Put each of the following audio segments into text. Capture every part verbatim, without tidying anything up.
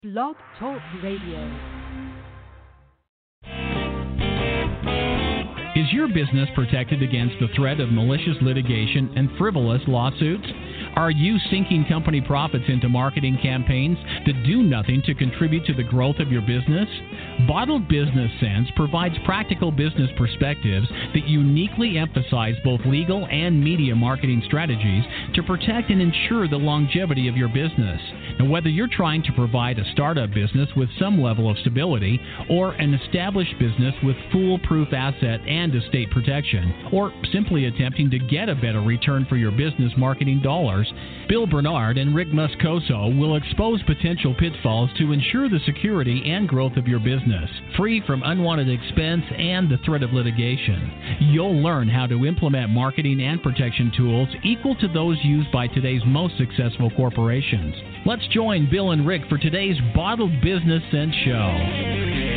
Blog Talk Radio. Is your business protected against the threat of malicious litigation and frivolous lawsuits? Are you sinking company profits into marketing campaigns that do nothing to contribute to the growth of your business? Bottled Business Sense provides practical business perspectives that uniquely emphasize both legal and media marketing strategies to protect and ensure the longevity of your business. And whether you're trying to provide a startup business with some level of stability or an established business with foolproof asset and estate protection, or simply attempting to get a better return for your business marketing dollars, Bill Bernard and Rick Moscoso will expose potential pitfalls to ensure the security and growth of your business, free from unwanted expense and the threat of litigation. You'll learn how to implement marketing and protection tools equal to those used by today's most successful corporations. Let's join Bill and Rick for today's Bottled Business Sense show.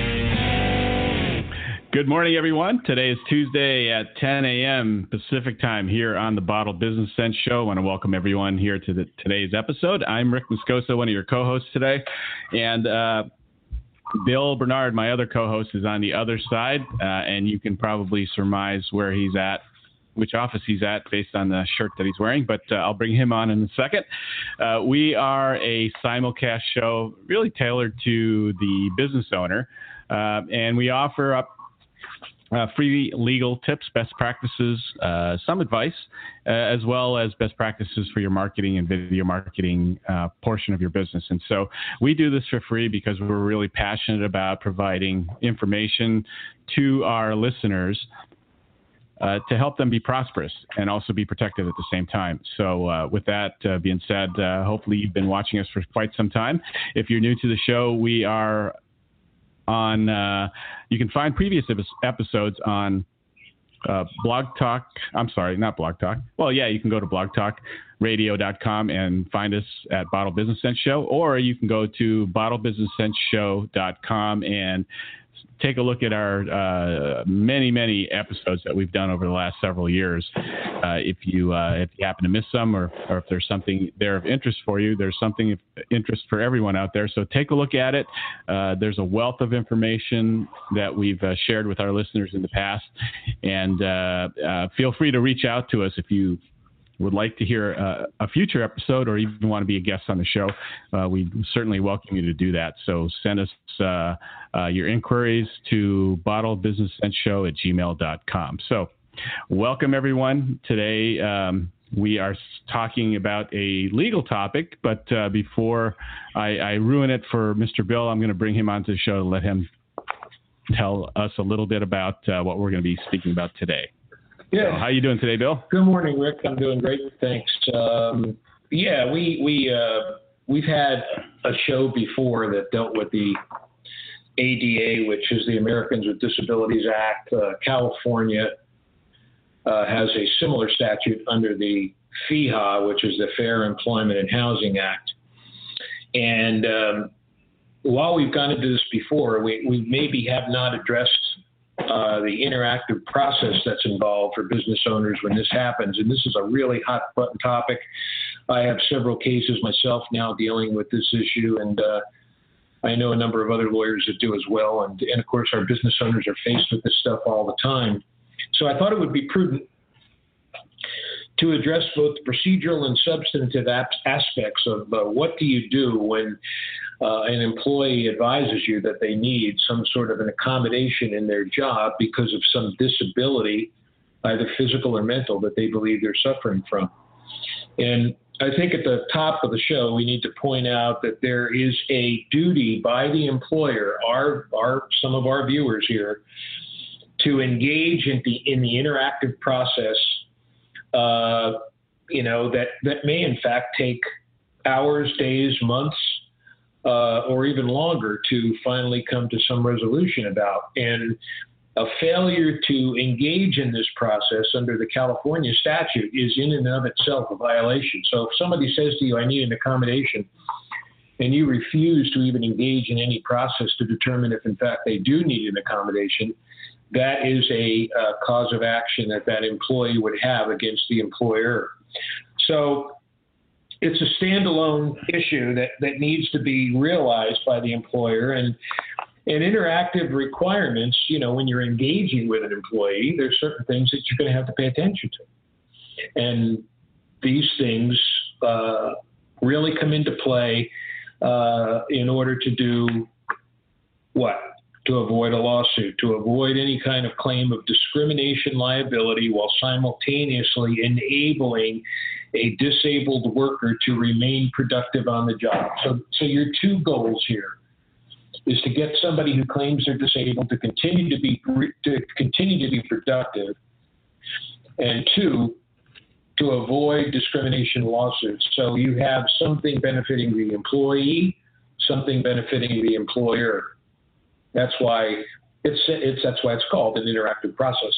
Good morning, everyone. Today is Tuesday at ten a.m. Pacific time here on the Bottled Business Sense show. I want to welcome everyone here to the, today's episode. I'm Rick Moscoso, one of your co-hosts today. And uh, Bill Bernard, my other co-host, is on the other side. Uh, and you can probably surmise where he's at, which office he's at based on the shirt that he's wearing. But uh, I'll bring him on in a second. Uh, we are a simulcast show really tailored to the business owner. Uh, and we offer up Uh, free legal tips, best practices, uh, some advice, uh, as well as best practices for your marketing and video marketing uh, portion of your business. And so we do this for free because we're really passionate about providing information to our listeners uh, to help them be prosperous and also be protected at the same time. So uh, with that uh, being said, uh, hopefully you've been watching us for quite some time. If you're new to the show, we are on, uh, you can find previous episodes on uh, Blog Talk. I'm sorry, not Blog Talk. Well, yeah, you can go to blog talk radio dot com and find us at Bottle Business Sense Show, or you can go to bottle business sense show dot com and take a look at our uh, many, many episodes that we've done over the last several years. Uh, if you uh, if you happen to miss some, or, or if there's something there of interest for you, there's something of interest for everyone out there. So take a look at it. Uh, there's a wealth of information that we've uh, shared with our listeners in the past. And uh, uh, feel free to reach out to us if you would like to hear uh, a future episode or even want to be a guest on the show. Uh, we certainly welcome you to do that. So send us uh, uh, your inquiries to bottle business sense show at gmail dot com. So welcome, everyone. Today um, we are talking about a legal topic, but uh, before I, I ruin it for Mister Bill, I'm going to bring him onto the show to let him tell us a little bit about uh, what we're going to be speaking about today. Yeah. So how are you doing today, Bill? Good morning, Rick. I'm doing great. Thanks. Um, yeah, we we uh, we've had a show before that dealt with the A D A, which is the Americans with Disabilities Act. Uh, California uh, has a similar statute under the F E H A, which is the Fair Employment and Housing Act. And um, while we've gone into this before, we, we maybe have not addressed Uh, the interactive process that's involved for business owners when this happens. And this is a really hot button topic. I have several cases myself now dealing with this issue, and uh, I know a number of other lawyers that do as well. And, and of course, our business owners are faced with this stuff all the time. So I thought it would be prudent to address both the procedural and substantive aspects of uh, what do you do when uh, an employee advises you that they need some sort of an accommodation in their job because of some disability, either physical or mental, that they believe they're suffering from. And I think at the top of the show, we need to point out that there is a duty by the employer, our, our some of our viewers here, to engage in the in the interactive process. Uh, you know, that, that may in fact take hours, days, months, uh, or even longer to finally come to some resolution about. And a failure to engage in this process under the California statute is in and of itself a violation. So if somebody says to you, I need an accommodation, and you refuse to even engage in any process to determine if in fact they do need an accommodation, that is a uh, cause of action that that employee would have against the employer. So it's a standalone issue that, that needs to be realized by the employer. And and interactive requirements, you know, when you're engaging with an employee, there's certain things that you're going to have to pay attention to. And these things uh, really come into play uh, in order to do what? To avoid a lawsuit, to avoid any kind of claim of discrimination liability while simultaneously enabling a disabled worker to remain productive on the job. So, so your two goals here is to get somebody who claims they're disabled to continue to be to continue to be productive, and two, to avoid discrimination lawsuits. So you have something benefiting the employee, something benefiting the employer. That's why it's it's that's why it's called an interactive process.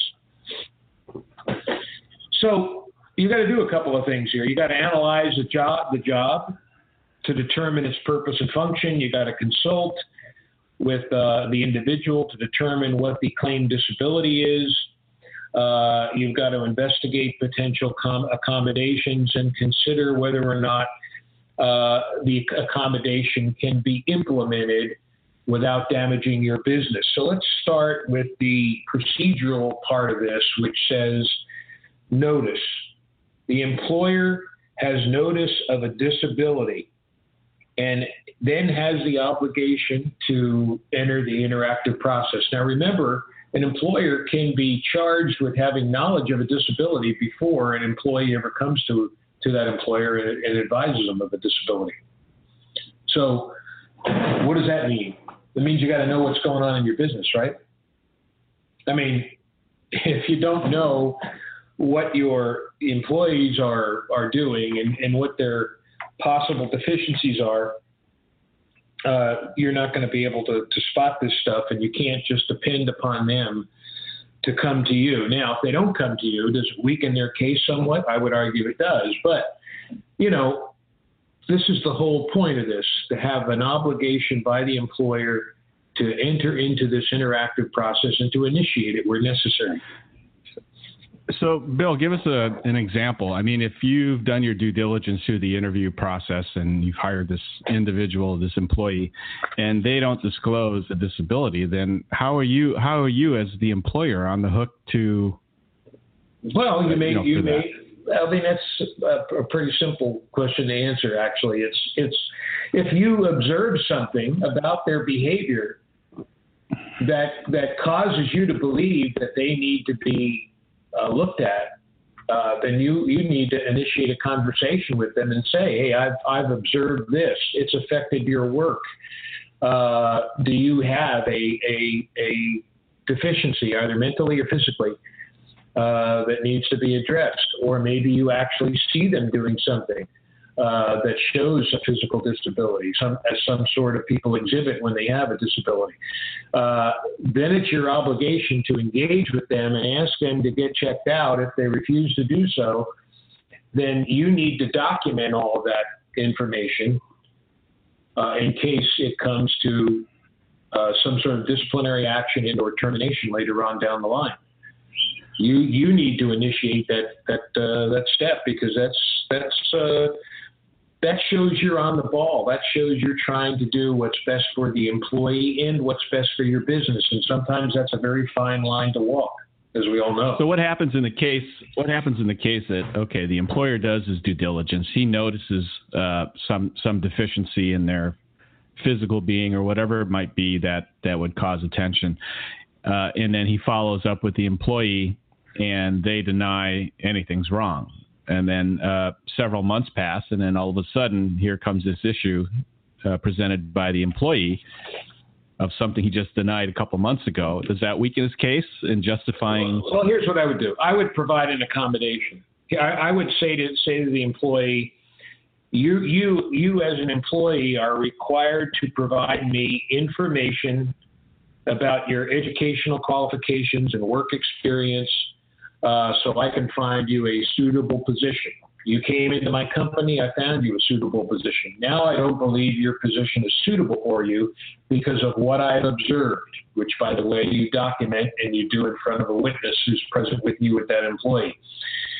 So you got to do a couple of things here. You got to analyze the job the job to determine its purpose and function. You got to consult with uh, the individual to determine what the claimed disability is. Uh, you've got to investigate potential com- accommodations and consider whether or not uh, the accommodation can be implemented without damaging your business. So let's start with the procedural part of this, which says notice. The employer has notice of a disability and then has the obligation to enter the interactive process. Now remember, an employer can be charged with having knowledge of a disability before an employee ever comes to, to that employer and, and advises them of a disability. So what does that mean? It means you got to know what's going on in your business, right? I mean, if you don't know what your employees are are doing and, and what their possible deficiencies are, uh, you're not going to be able to, to spot this stuff, and you can't just depend upon them to come to you. Now, if they don't come to you, does it weaken their case somewhat? I would argue it does. But, you know, this is the whole point of this, to have an obligation by the employer to enter into this interactive process and to initiate it where necessary. So, Bill, give us a, an example. I mean, if you've done your due diligence through the interview process and you've hired this individual, this employee, and they don't disclose a disability, then how are you? How are you as the employer on the hook to? Well, you may. You, know, you may. I mean, that's a, a pretty simple question to answer. Actually, it's it's if you observe something about their behavior that that causes you to believe that they need to be Uh, looked at, uh, then you, you need to initiate a conversation with them and say, hey, I've, I've observed this. It's affected your work. Uh, do you have a, a, a deficiency, either mentally or physically, uh, that needs to be addressed? Or maybe you actually see them doing something uh, that shows a physical disability, some, as some sort of people exhibit when they have a disability. Uh, then it's your obligation to engage with them and ask them to get checked out. If they refuse to do so, then you need to document all of that information uh, in case it comes to uh, some sort of disciplinary action and or termination later on down the line. You you need to initiate that that uh, that step, because that's that's uh, that shows you're on the ball. That shows you're trying to do what's best for the employee and what's best for your business. And sometimes that's a very fine line to walk, as we all know. So what happens in the case, what happens in the case that, okay, the employer does his due diligence. He notices uh, some, some deficiency in their physical being or whatever it might be that, that would cause attention. Uh, and then he follows up with the employee and they deny anything's wrong. And then uh, several months pass, and then all of a sudden, here comes this issue uh, presented by the employee of something he just denied a couple months ago. Does that weaken his case in justifying? Well, well here's what I would do. I would provide an accommodation. I, I would say to say to the employee, you you you as an employee are required to provide me information about your educational qualifications and work experience, Uh, so I can find you a suitable position. You came into my company, I found you a suitable position. Now I don't believe your position is suitable for you because of what I've observed, which, by the way, you document and you do in front of a witness who's present with you with that employee.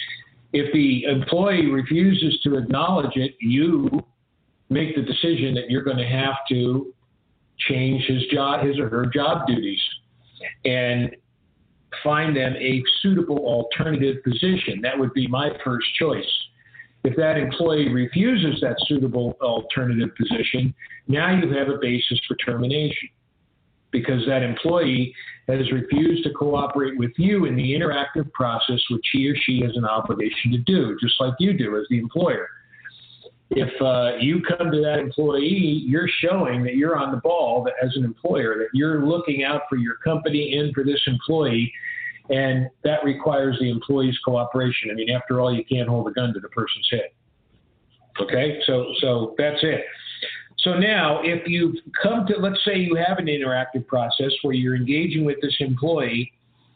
If the employee refuses to acknowledge it, you make the decision that you're going to have to change his job, his or her job duties, and find them a suitable alternative position. That would be my first choice. If that employee refuses that suitable alternative position, now you have a basis for termination, because that employee has refused to cooperate with you in the interactive process which he or she has an obligation to do, just like you do as the employer. If uh, you come to that employee, you're showing that you're on the ball that as an employer, that you're looking out for your company and for this employee, and that requires the employee's cooperation. I mean, after all, you can't hold a gun to the person's head. Okay, so so that's it. So now, if you've come to, let's say you have an interactive process where you're engaging with this employee,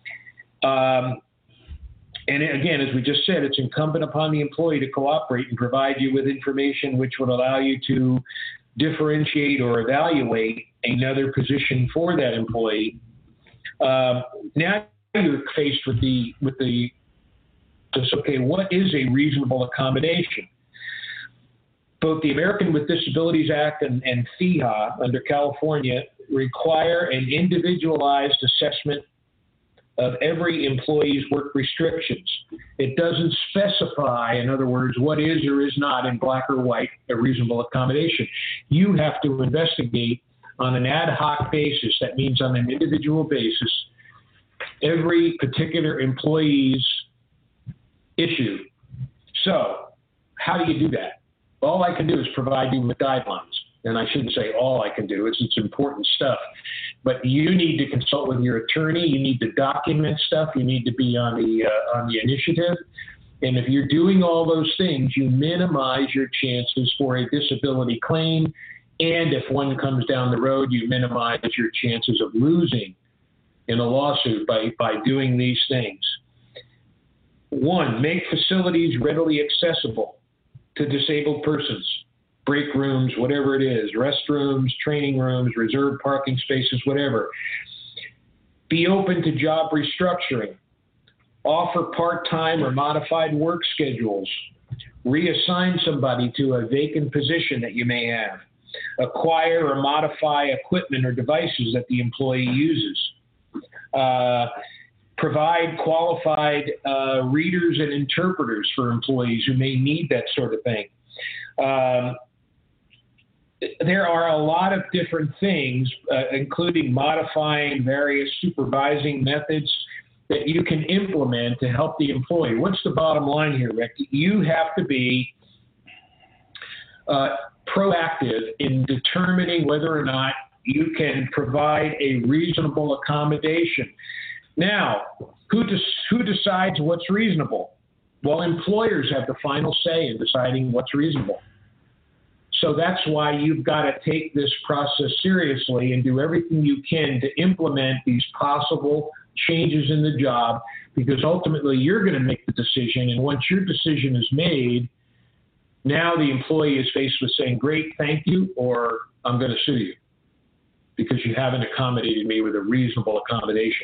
um, and again, as we just said, it's incumbent upon the employee to cooperate and provide you with information which would allow you to differentiate or evaluate another position for that employee. Um, now you're faced with the with the just, okay, what is a reasonable accommodation? Both the American with Disabilities Act and, and F E H A under California require an individualized assessment of every employee's work restrictions. It doesn't specify, in other words, what is or is not in black or white a reasonable accommodation. You have to investigate on an ad hoc basis, that means on an individual basis, every particular employee's issue. So how do you do that? All I can do is provide you with guidelines. And I shouldn't say all I can do. It's, it's important stuff. But you need to consult with your attorney. You need to document stuff. You need to be on the uh, on the initiative. And if you're doing all those things, you minimize your chances for a disability claim. And if one comes down the road, you minimize your chances of losing in a lawsuit by, by doing these things. One, make facilities readily accessible to disabled persons, break rooms, whatever it is, restrooms, training rooms, reserved parking spaces, whatever. Be open to job restructuring. Offer part-time or modified work schedules. Reassign somebody to a vacant position that you may have. Acquire or modify equipment or devices that the employee uses. Uh, provide qualified uh, readers and interpreters for employees who may need that sort of thing. Um, there are a lot of different things, uh, including modifying various supervising methods that you can implement to help the employee. What's the bottom line here, Rick? You have to be uh, proactive in determining whether or not you can provide a reasonable accommodation. Now, who, des- who decides what's reasonable? Well, employers have the final say in deciding what's reasonable. So that's why you've got to take this process seriously and do everything you can to implement these possible changes in the job, because ultimately you're going to make the decision. And once your decision is made, now the employee is faced with saying, great, thank you, or I'm going to sue you because you haven't accommodated me with a reasonable accommodation.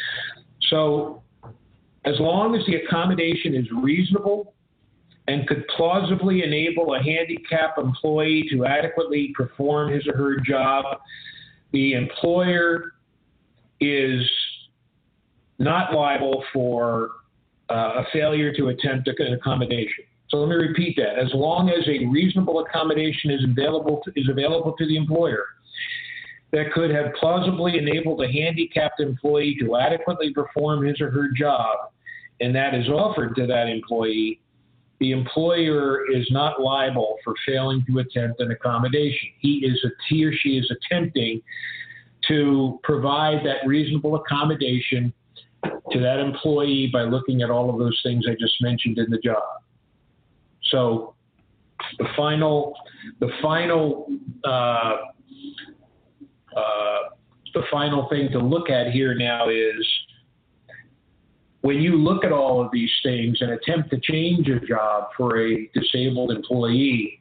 So as long as the accommodation is reasonable and could plausibly enable a handicapped employee to adequately perform his or her job, the employer is not liable for uh, a failure to attempt an accommodation. So let me repeat that. As long as a reasonable accommodation is available to, is available to the employer that could have plausibly enabled a handicapped employee to adequately perform his or her job, and that is offered to that employee, the employer is not liable for failing to attempt an accommodation. He is a, he or she is attempting to provide that reasonable accommodation to that employee by looking at all of those things I just mentioned in the job. So the final, the final, uh, uh, the final thing to look at here now is when you look at all of these things and attempt to change a job for a disabled employee,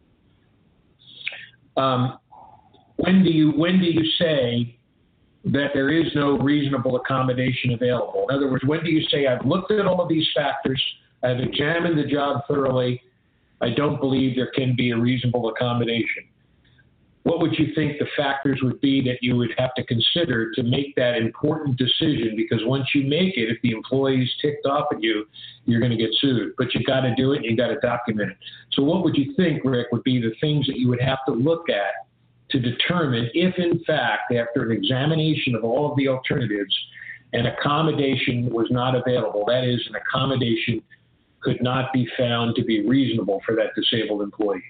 um, when do you when do you say that there is no reasonable accommodation available? In other words, when do you say, I've looked at all of these factors, I've examined the job thoroughly. I don't believe there can be a reasonable accommodation. What would you think the factors would be that you would have to consider to make that important decision? Because once you make it, if the employee's ticked off at you, you're going to get sued. But you got to do it, and you got to document it. So what would you think, Rick, would be the things that you would have to look at to determine if, in fact, after an examination of all of the alternatives, an accommodation was not available? That is, an accommodation could not be found to be reasonable for that disabled employee.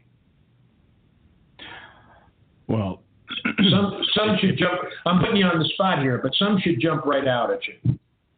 Well, some some should jump. I'm putting you on the spot here, but some should jump right out at you.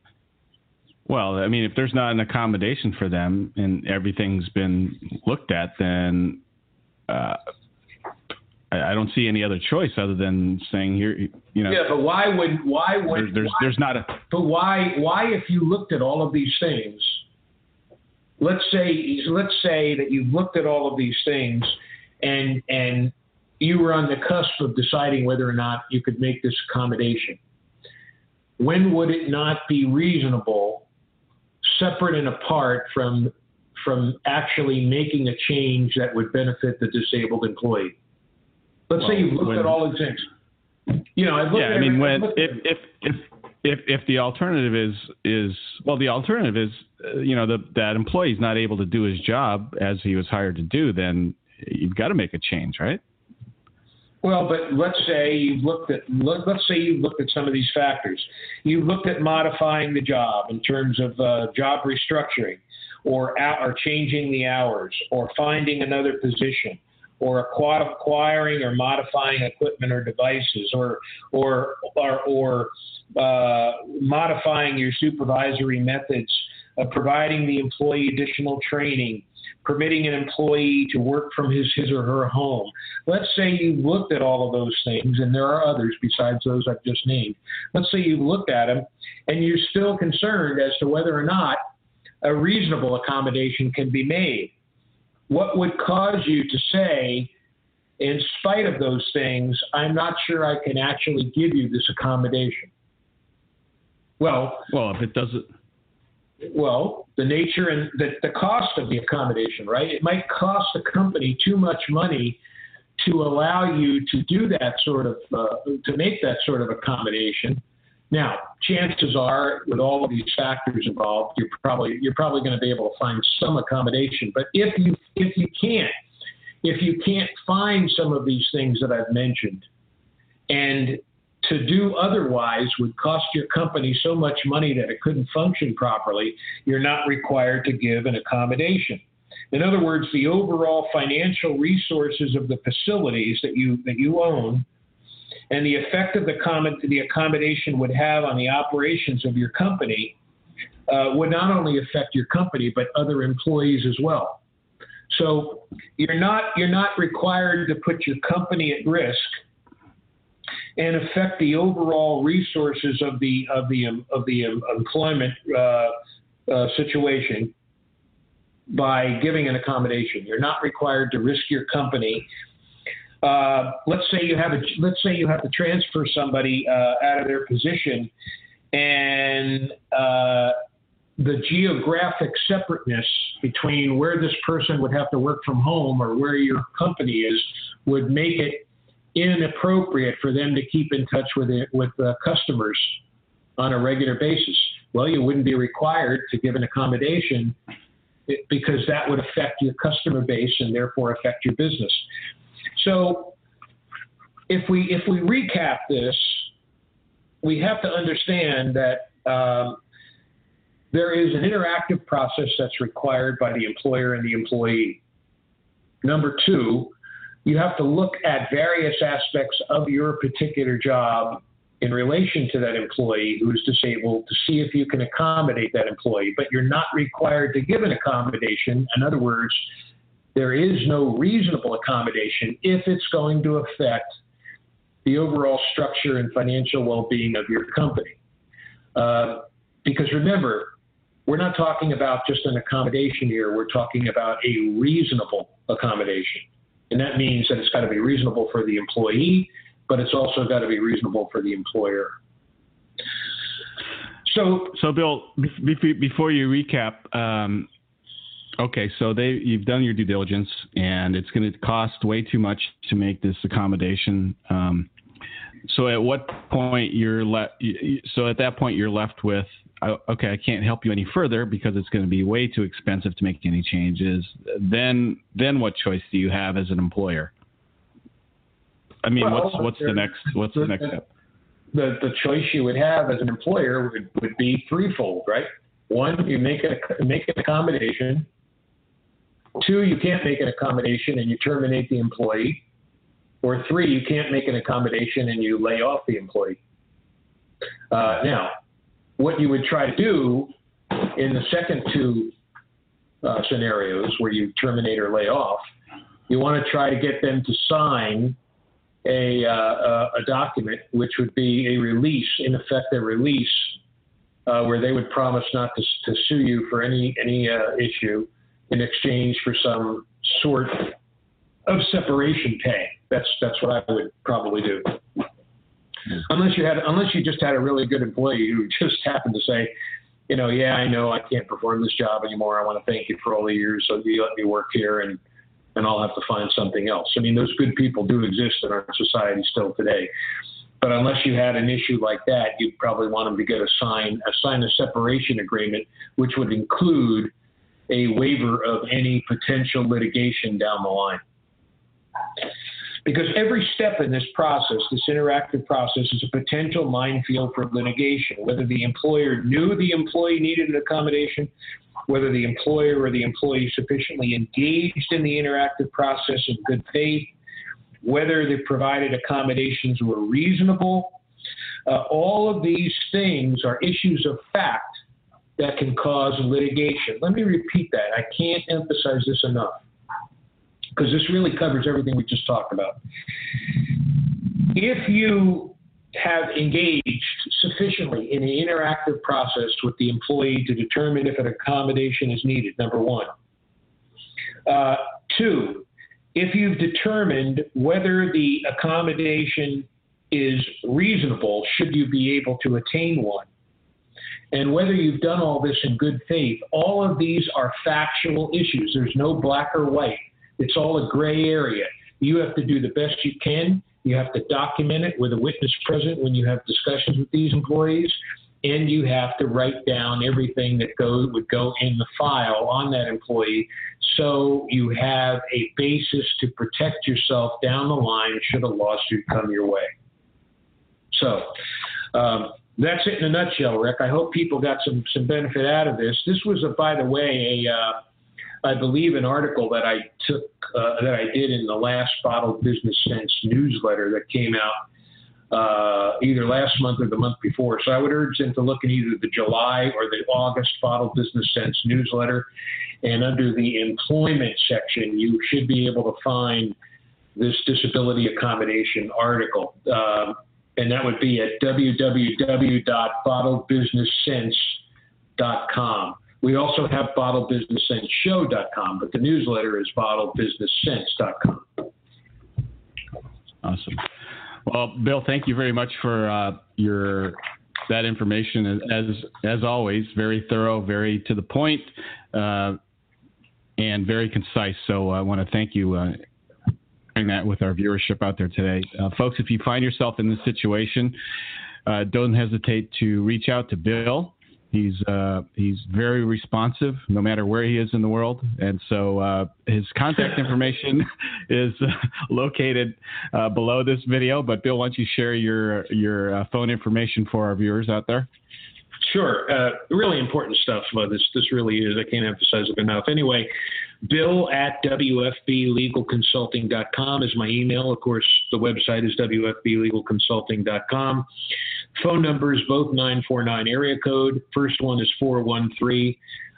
Well, I mean, if there's not an accommodation for them and everything's been looked at, then uh, I, I don't see any other choice other than saying here, you know. Yeah, but why would why would there's there's, why, there's not a. But why why if you looked at all of these things, let's say let's say that you've looked at all of these things and and you were on the cusp of deciding whether or not you could make this accommodation. When would it not be reasonable, separate and apart from from actually making a change that would benefit the disabled employee? Let's well, say you've looked when, at all the things. You know, I've looked yeah, at I mean, when if if, if if if if the alternative is is well, the alternative is uh, you know the, that employee is not able to do his job as he was hired to do, then you've got to make a change, right? Well, but let's say you've looked at look, let's say you've looked at some of these factors. You've looked at modifying the job in terms of uh, job restructuring, or or changing the hours, or finding another position, or acquiring or modifying equipment or devices, or or or, or uh, modifying your supervisory methods, uh, providing the employee additional training, permitting an employee to work from his, his or her home. Let's say you've looked at all of those things, and there are others besides those I've just named. Let's say you've looked at them, and you're still concerned as to whether or not a reasonable accommodation can be made. What would cause you to say, in spite of those things, I'm not sure I can actually give you this accommodation? Well, well, if it doesn't... Well, the nature and the, the cost of the accommodation, right? It might cost the company too much money to allow you to do that sort of, uh, to make that sort of accommodation. Now, chances are, with all of these factors involved, you're probably you're probably going to be able to find some accommodation. But if you if you can't, if you can't find some of these things that I've mentioned, and to do otherwise would cost your company so much money that it couldn't function properly, you're not required to give an accommodation. In other words, the overall financial resources of the facilities that you that you own and the effect of the, comment, the accommodation would have on the operations of your company uh, would not only affect your company, but other employees as well. So you're not you're not required to put your company at risk and affect the overall resources of the of the of the employment uh, uh, situation by giving an accommodation. You're not required to risk your company. Uh, let's say you have a let's say you have to transfer somebody uh, out of their position, and uh, the geographic separateness between where this person would have to work from home or where your company is would make it inappropriate for them to keep in touch with it, with uh, customers on a regular basis. Well, you wouldn't be required to give an accommodation because that would affect your customer base and therefore affect your business. So if we if we recap this, we have to understand that um, there is an interactive process that's required by the employer and the employee. Number two, you have to look at various aspects of your particular job in relation to that employee who is disabled to see if you can accommodate that employee, but you're not required to give an accommodation. In other words, there is no reasonable accommodation if it's going to affect the overall structure and financial well-being of your company. Uh, because remember, we're not talking about just an accommodation here. We're talking about a reasonable accommodation. And that means that it's got to be reasonable for the employee, but it's also got to be reasonable for the employer. So, so Bill, be- before you recap, um, Okay, so they you've done your due diligence, and it's going to cost way too much to make this accommodation. Um, so at what point you're left? So at that point you're left with, okay, I can't help you any further because it's going to be way too expensive to make any changes. Then, then what choice do you have as an employer? I mean, well, what's what's the next what's the, the next step? The the choice you would have as an employer would, would be threefold, right? One, you make it make an accommodation. Two, you can't make an accommodation and you terminate the employee. Or three, you can't make an accommodation and you lay off the employee. Uh, now, what you would try to do in the second two uh, scenarios where you terminate or lay off, you want to try to get them to sign a, uh, a document, which would be a release, in effect, a release uh, where they would promise not to, to sue you for any, any uh, issue in exchange for some sort of separation pay. That's that's what I would probably do. Unless you had, unless you just had a really good employee who just happened to say, you know, yeah, I know I can't perform this job anymore. I want to thank you for all the years so you let me work here, and and I'll have to find something else. I mean, those good people do exist in our society still today. But unless you had an issue like that, you'd probably want them to get a sign, a sign a separation agreement, which would include a waiver of any potential litigation down the line. Because every step in this process, this interactive process, is a potential minefield for litigation, whether the employer knew the employee needed an accommodation, whether the employer or the employee sufficiently engaged in the interactive process in good faith, whether the provided accommodations were reasonable. Uh, all of these things are issues of fact that can cause litigation. Let me repeat that. I can't emphasize this enough, because this really covers everything we just talked about. If you have engaged sufficiently in an interactive process with the employee to determine if an accommodation is needed, number one. Uh, two, if you've determined whether the accommodation is reasonable, should you be able to attain one, and whether you've done all this in good faith, all of these are factual issues. There's no black or white. It's all a gray area. You have to do the best you can. You have to document it with a witness present when you have discussions with these employees, and you have to write down everything that goes would go in the file on that employee, so you have a basis to protect yourself down the line should a lawsuit come your way. So um, that's it in a nutshell, Rick. I hope people got some some benefit out of this. This was, a, by the way, a uh, I believe an article that I took, uh, that I did in the last Bottled Business Sense newsletter that came out uh, either last month or the month before. So I would urge them to look in either the July or the August Bottled Business Sense newsletter. And under the employment section, you should be able to find this disability accommodation article. Um, and that would be at w w w dot bottled business sense dot com. We also have bottled business sense show dot com, but the newsletter is bottled business sense dot com. Awesome. Well, Bill, thank you very much for uh, your that information. As as always, very thorough, very to the point, uh, and very concise. So I want to thank you uh, sharing that with our viewership out there today. Uh, folks, if you find yourself in this situation, uh, don't hesitate to reach out to Bill. He's uh, he's very responsive, no matter where he is in the world, and so uh, his contact information is uh, located uh, below this video. But Bill, why don't you share your your uh, phone information for our viewers out there? Sure, uh, really important stuff. Uh, this this really is. I can't emphasize it enough. Anyway, Bill at w f b legal consulting dot com is my email. Of course, the website is w f b legal consulting dot com. Phone numbers, both nine four nine area code. First one is four one three,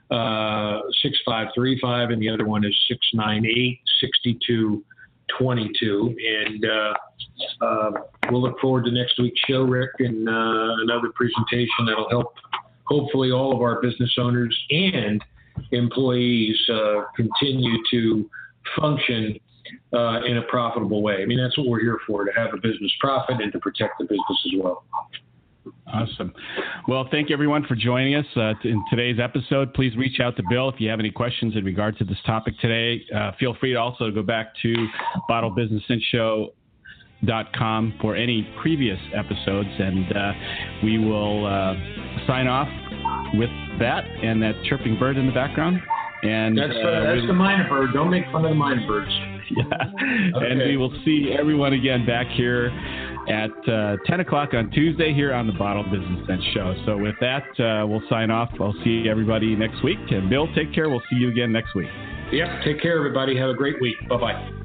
six five three five, and the other one is six nine eight, six two two two. And uh, uh, we'll look forward to next week's show, Rick, and uh, another presentation that'll help hopefully all of our business owners and employees uh, continue to function uh, in a profitable way. I mean, that's what we're here for, to have a business profit and to protect the business as well. Awesome. Well, thank you everyone for joining us uh, in today's episode. Please reach out to Bill if you have any questions in regard to this topic today. Uh, feel free to also go back to bottle business sense show dot com for any previous episodes, and uh, we will uh, sign off with that and that chirping bird in the background. And that's, uh, uh, that's the minor bird. Don't make fun of the minor birds. Yeah. Okay. And we will see everyone again back here at uh, ten o'clock on Tuesday here on the Bottle Business Sense Show. So with that, uh, we'll sign off. I'll see everybody next week. And Bill, take care. We'll see you again next week. Yep. Take care, everybody. Have a great week. Bye-bye.